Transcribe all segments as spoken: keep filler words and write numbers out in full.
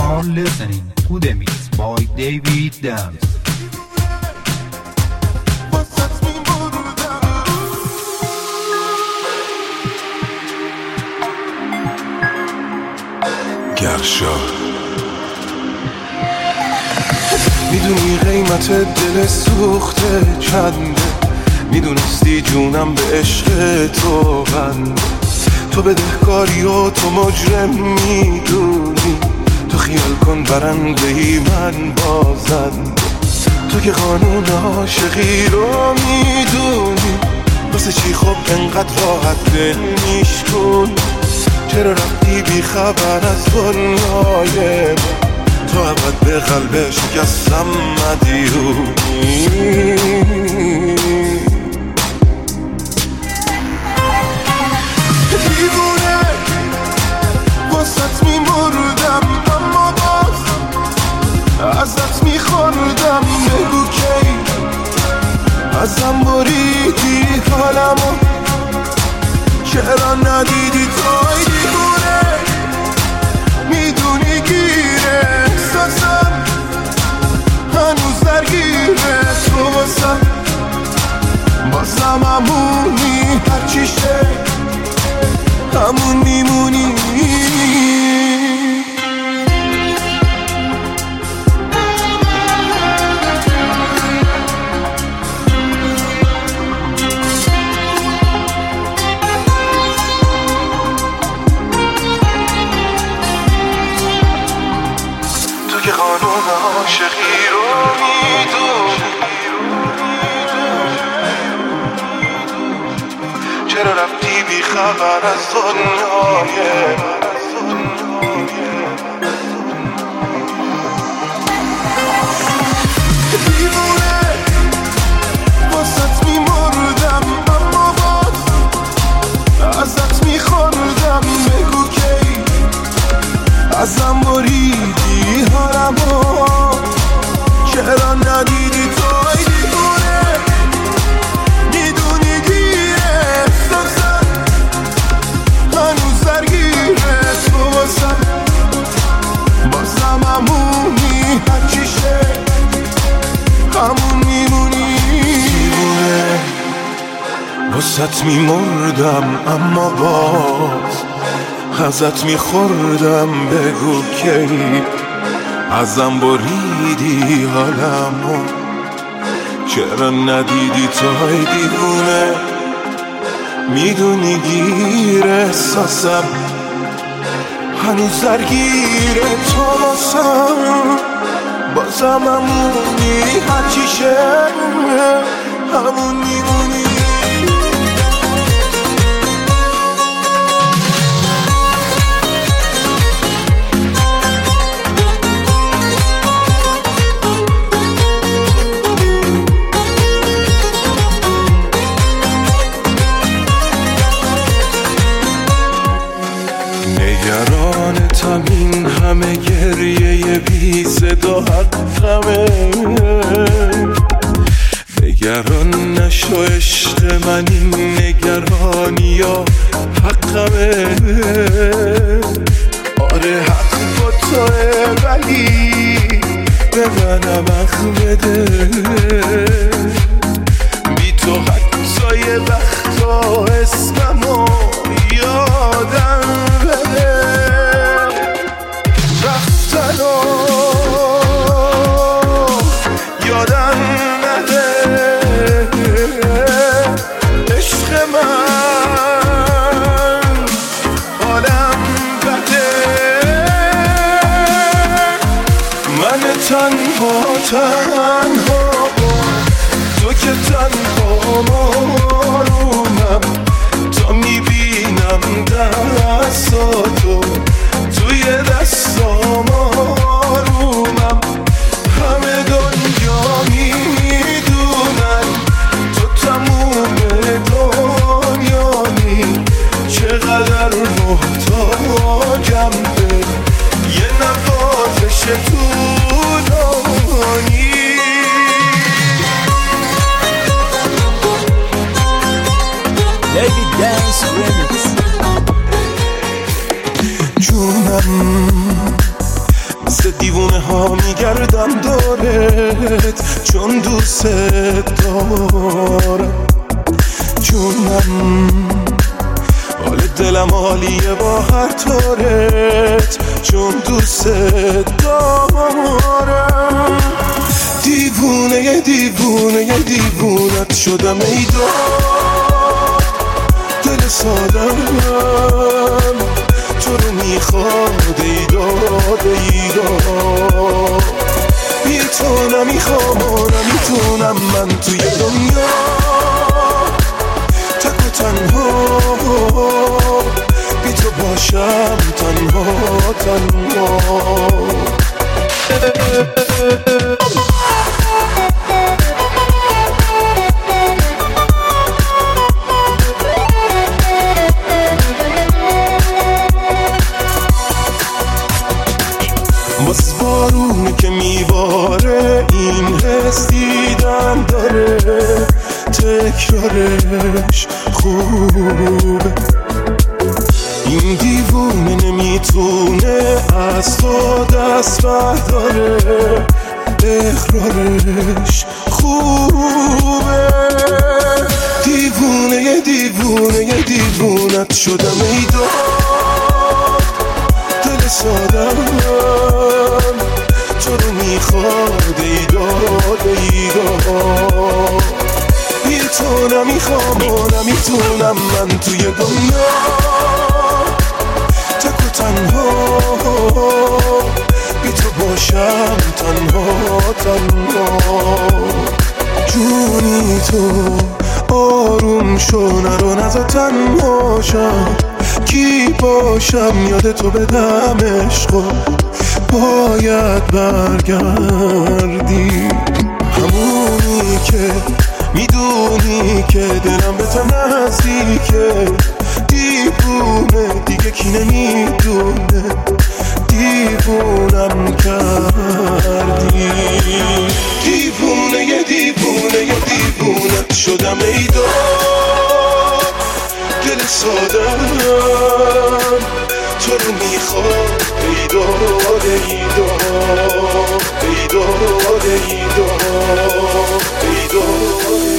are listening to the mix by David Dance. گرشا میدونی قیمت دل سوخته چنده، میدونستی جونم به عشق تو بنده، تو بدهکاری و تو مجرم میدونی، تو خیال کن برنده ای من بازنده، تو که قانون عاشقی رو میدونی، واسه چی خب انقدر راحت دل میشکن، چرا رفتی بی خبر از دنیای من، تو عبد به قلب شکستم مدیونی. دیوونه واسط میمردم اما باز ازت میخوردم، بگو کی ازم بریدی حالمو، چرا ندیدی توی دیوونه، میدونی گیره احساسم هنوز درگیره، تو واسم بازم همونی، هرچی شه همون میمونی. که قانون عاشقی رو میدونی، چرا رفتی بی خبر از دنیای دیوونه واسط میمردم اما باز ازت میخوردم، بگو کی ازم بریدی حالمو، چرا ندیدی توی دیوونه، میدونی گیره احساسم هنوز درگیره، تو واسم بازم همونی، هرچی شه همون میمونی. دیوونه واسط میمردم اما باز ازت میخوردم، بگو کی ازم بریدی حالمو، چرا ندیدی توی دیوونه، میدونی گیر احساسم هنوز درگیره، تو واسم بازم همونی، هرچی شه همون میمونی. نگرانتم این همه گریه بی صدا حقمه، نگران نشو عشق من، این نگرانی ها حقمه، آره حق با توه ولی به منم حق بده، بی تو حتی یه وقتا اسممو یادم بده، رفتن و یادم نده، عشق من حالم بده، من تنها تنها تو که تنها مارونم، تا میبینم دستاتو توی دستام آرومم، همه دنیا میدونن تو تموم دنیایی، چقدر محتاجم به یه نوازش طولانی. David Dance Remix. جونم مثل دیوونه ها میگردم دارت، چون دوست دارم جونم. حال دلم عالیه با هر طورت، چون دوست دارم. دیوونه یه دیوونه یه دیوونت شدم ای دار، دل سادم تو رو میخواد ای داد ای داد. بی تو نمیخوام و نمیتونم من توی دنیا تک و تنها، بی تو باشم تنها تنها. باز بارونه که میباره این حس دیدن داره، تکرارش خوبه. این دیوونه نمیتونه از تو دست برداره، اقرارش خوبه. دیوونه یه دیوونه یه دیوونت شدم ای دار، دل سادم تو رو میخواد ای داد ای داد. بی تو نمیخوام و نمیتونم من توی دنیا تک و تنها، بی تو باشم تنها تنها. جونی تو آروم شو نرو نزا تنها شم، کی باشم یاد تو بدم عشقو باید برگردی. همونی که میدونی که دلم به تو نزدیکه، دیوونه دیگه کی نمیدونه دیوونم کردی. دیوونه یه دیوونه یه دیوونت شدم ای دار، دل سادم تو رو میخواد ای داد ای داد ای داد ای داد ای داد.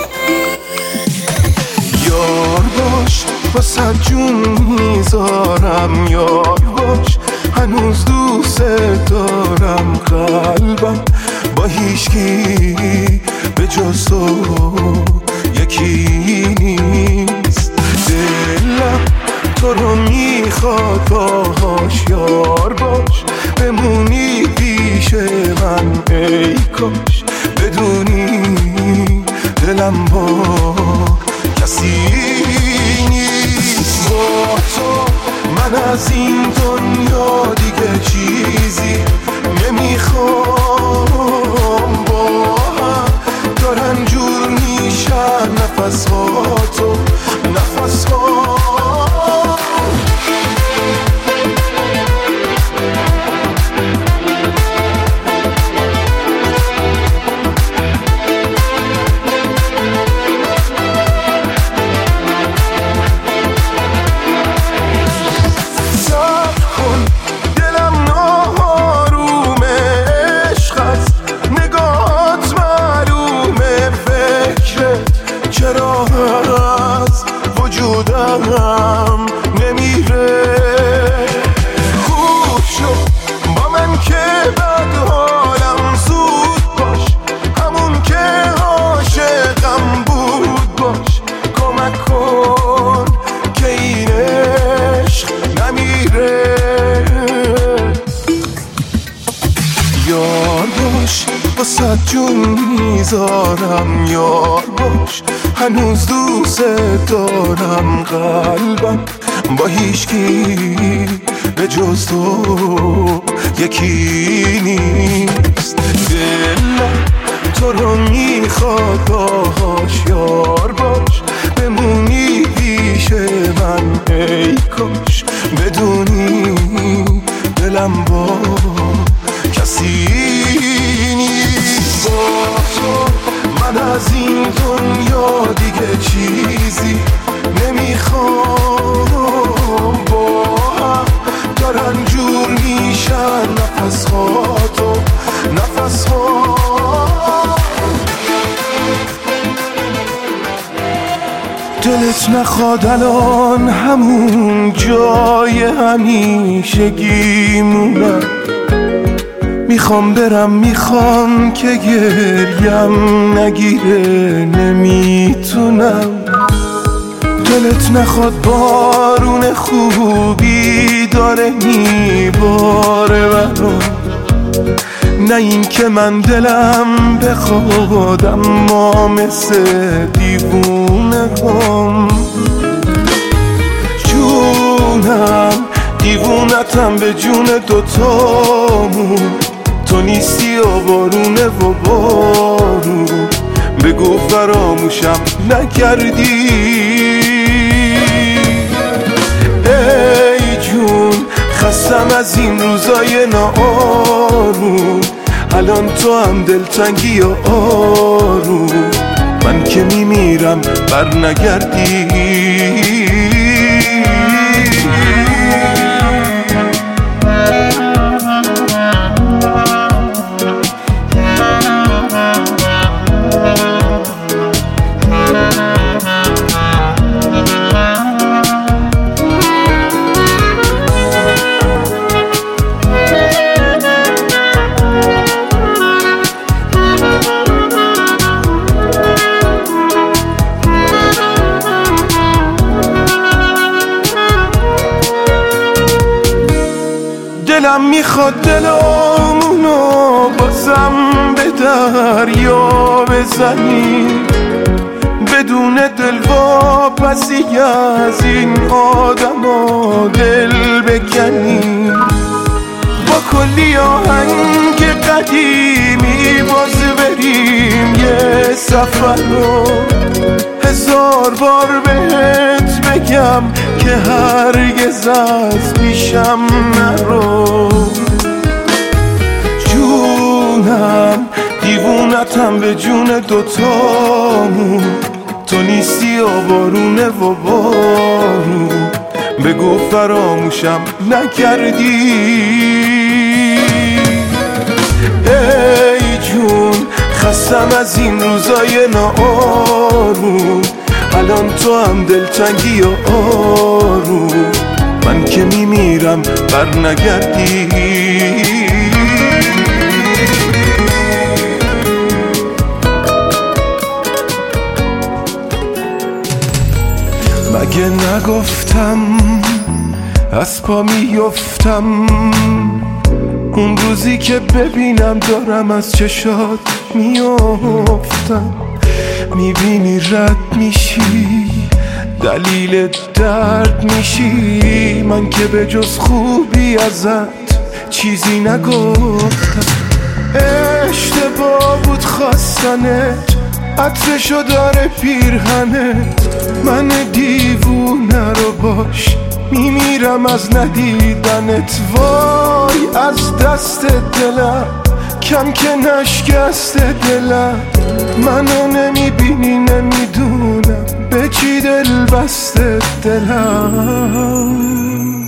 یار باش واسه جون میذارم، یار باش هنوز دوست دارم. قلبم با هیچکی به جز تو یکی نیست، دلم تو رو میخواد باهاش یار باش بمونی پیش من. ای کاش بدونی دلم با کسی نیست. با تو من از این دنیا دیگه چیزی نمیخوام، با هم دارن جور میشن نفس ها تو نفس ها. وجودم نمیره خوب شو با من که بد حالم زود باش، همون که عاشقم بود باش. کمک کن که این عشق نمیره. یار باش واسه جون میذارم، یار باش هنوز دوست دارم. قلبم با هیچکی به جز تو یکی نیست، دلم تو رو میخواد باهاش یار باش بمونی پیش من. ای کاش بدونی دلم با کسی نیست. با تو من از این دنیا دیگه چیزی نمیخوام، با هم دارن جور میشن نفس ها تو نفس ها. دلت نخواد الان همون جای همیشگی مونم، میخوام برم میخوام که گریم نگیره نمیتونم. دلت نخواد بارون خوبی داره میباره برام، نه این که من دلم بخواد اما مثل دیوونه هم. جونم دیوونتم به جون دوتامون، تو نیستی و بارونه و بارون، بگو فراموشم نکردی. ای جون خستم از این روزای ناآروم، الان تو هم دلتنگی و آروم، من که میمیرم بر نگردی. دلم میخواد دلامونو بازم به دریا بزنی، بدون دلواپسی از این آدما دل بکنی. با کلی آهنگ قدیمی باز بریم یه سفر رو، هزار بار بهت بگم که هرگز از پیشم نرو. جونم دیوونتم به جون دوتامون، تو نیستی و بارونه و بارون، بگو فراموشم نکردی. ای جون خستم از این روزای ناآروم، الان تو هم دلتنگی و آروم، من که میمیرم بر نگردی. مگه نگفتم از پا میفتم اون روزی که ببینم دارم از چشات میافتم، میبینی رد میشی دلیل درد میشی، من که به جز خوبی ازت چیزی نگفتم. اشتباه بود خواستنت، عطرشو داره پیرهنت، من دیوونه رو باش میمیرم از ندیدنت. وای از دست دلم کم که نشکست دلم، منو نمیبینی نمیدونم به چی دل بسته دلم.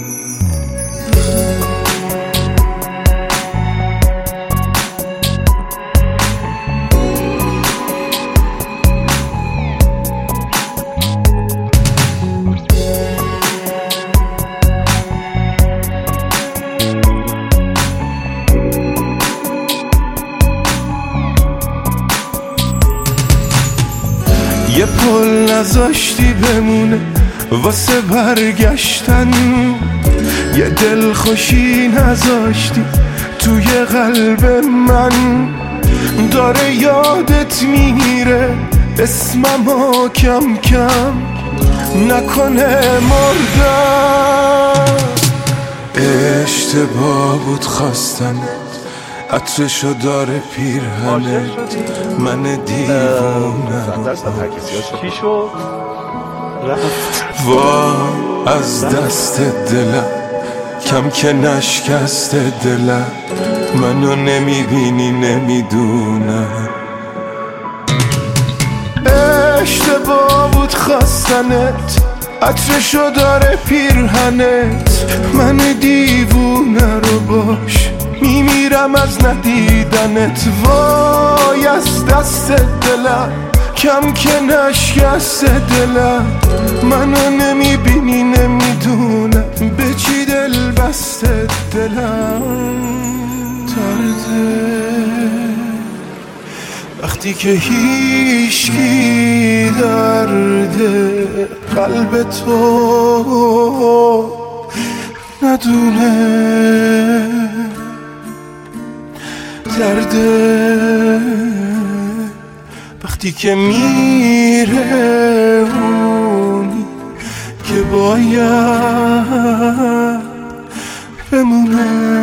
یه پل نذاشتی بمونه واسه برگشتن، یه دل خوشی نذاشتی توی قلب من، داره یادت میره اسممو کم کم، نکنه مردم. اشتباه بود خواستنت، عطرشو داره پیرهنت، من دیوونم چی شد؟ وای از دست دلم کم که نشکست دلم، منو نمیبینی نمیدونم. اشتباه بود خواستنت، عطرشو داره پیرهنت، من دیوونه رو باش میمی میرم از ندیدنت، وای از دست دلم کم که نشکست دلم. منو نمیبینی نمیدونم به چی دل بسته دلم. درده وقتی که هیچکی درده قلب تو ندونه. درده وقتی که میره اونی که باید بمونه.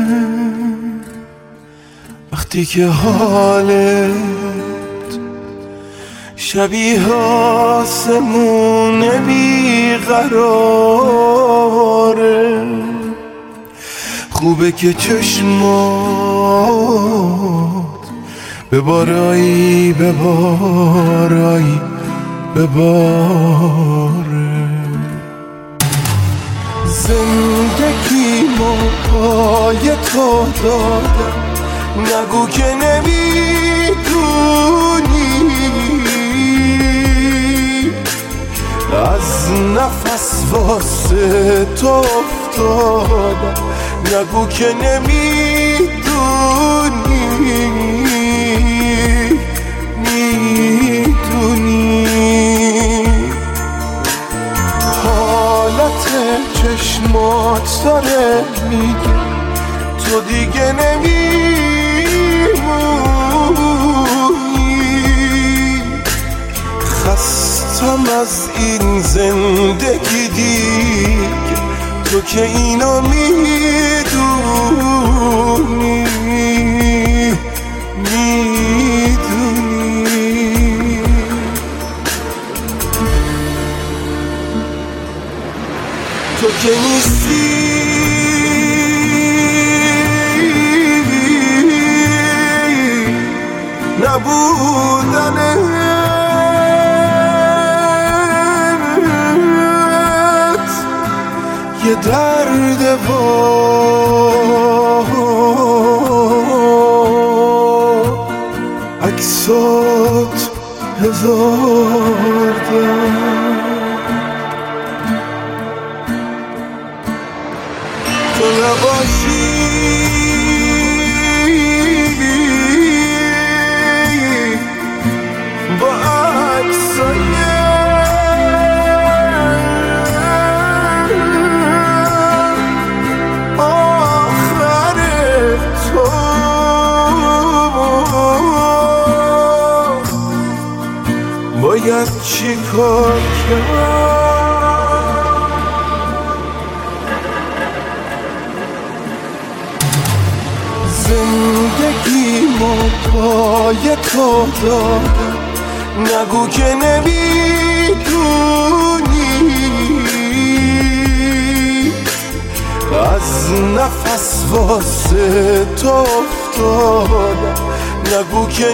وقتی که حالت شبیه آسمون بیقراره، خوبه که چشمات ببارایی ببارایی بباره. زندگی ما پای تو دادم، نگو که نمیدونی از نفس واسه تو افتادم. نگو که نمیدونی میدونی حالت چشمات داره میگه تو دیگه نمیمونی. خستم از این زندگی دیگه، تو که اینو میدونی میدونی. تو که نیستی نبودنت یه درد و عکسات هزار درد. تو نباشی با عکسای آخر تو باید چی کار کرد. زندگی ما پای تو دادم، نگو که نمیدونی از نفس واسه تو افتادم. نگو که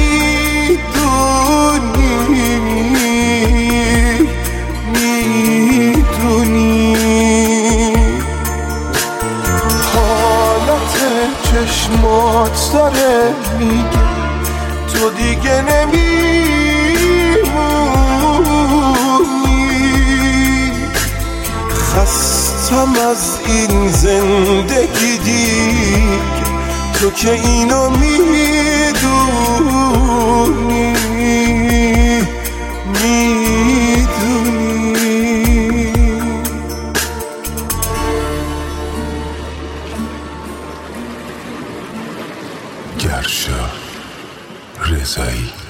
نمیدونی میدونی حالت چشمات داره میگه تو دیگه نمیمونی. خستم از این زندگی دیگه، تو که اینو میدونی میدونی. گرشا رضایی.